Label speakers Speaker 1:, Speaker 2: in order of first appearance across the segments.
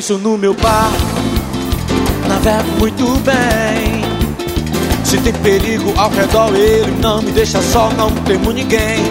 Speaker 1: Cristo no meu barco, navego muito bem. Se tem perigo ao redor, Ele não me deixa só, não temo ninguém.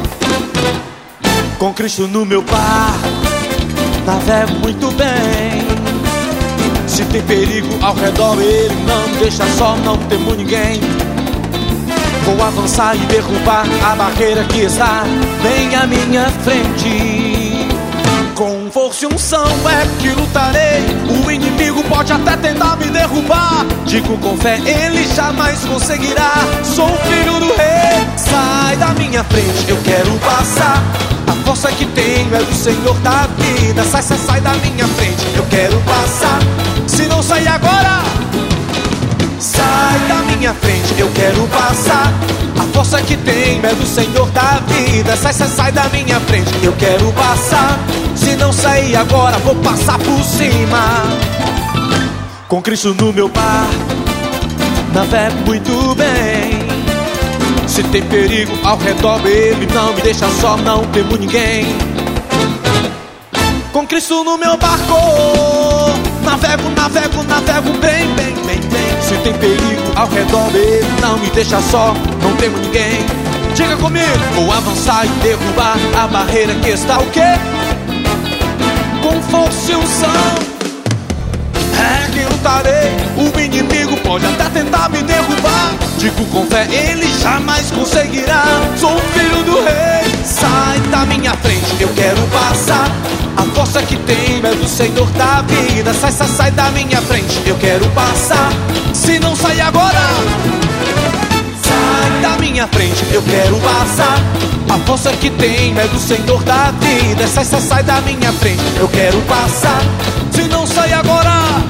Speaker 1: Com Cristo no meu barco, navego muito bem. Se tem perigo ao redor, Ele não me deixa só, não temo ninguém. Vou avançar e derrubar a barreira que está bem à minha frente. Com força e unção é que lutarei. O inimigo pode até tentar me derrubar. Digo com fé, ele jamais conseguirá. Sou filho do rei, sai da minha frente, eu quero passar. A força que tenho é do Senhor da vida. Sai, sai, sai da minha frente, eu quero passar. Se não sair agora, sai da minha frente, eu quero passar. A força que tenho é do Senhor da vida. Sai, sai, sai da minha frente, eu quero passar. Se não sair agora, vou passar por cima. Com Cristo no meu barco, navego muito bem. Se tem perigo ao redor, Ele não me deixa só, não temo ninguém. Com Cristo no meu barco, navego, navego, navego bem, bem, bem, bem. Se tem perigo ao redor, Ele não me deixa só, não temo ninguém. Diga comigo, vou avançar e derrubar a barreira que está o quê? Com força e unção é que lutarei. O inimigo pode até tentar me derrubar. Digo com fé, ele jamais conseguirá. Sou filho do rei, sai da minha frente, eu quero passar. A força que tenho é do Senhor da vida. Sai, sai, sai da minha frente, eu quero passar. Se não sair agora, sai da minha frente, eu quero passar. A força que tenho é do Senhor da vida. Sai, sai, sai da minha frente, eu quero passar. Se não sair agora,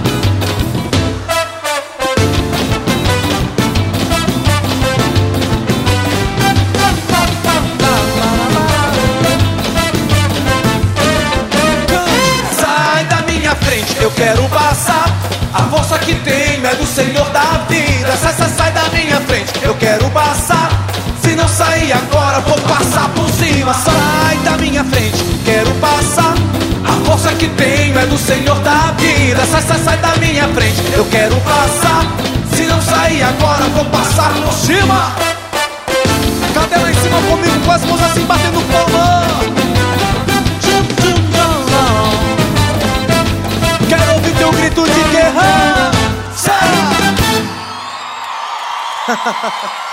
Speaker 1: sai da minha frente, eu quero passar. A força que tenho é do Senhor da vida. Sai, sai, sai da minha frente, eu quero passar. Se não sair agora, vou passar por cima. Sai da minha frente, quero passar. A força que tenho é do Senhor da vida. Sai, sai, sai da minha frente, eu quero passar. Se não sair agora, vou passar por cima. Cadê lá em cima comigo, com as mãos assim batendo palma? Quero ouvir teu grito de guerra. Sai!